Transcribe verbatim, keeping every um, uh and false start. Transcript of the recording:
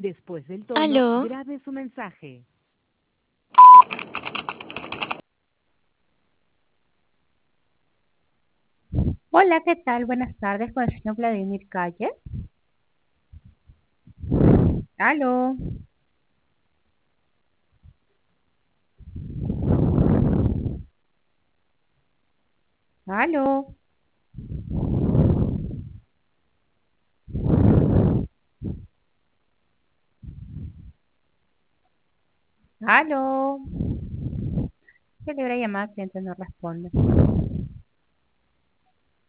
Después del tono, Aló, grabe su mensaje. Hola, ¿qué tal? Buenas tardes, con el señor Vladimir Calle. Aló, aló, aló. Celebra llamada, cliente no responde.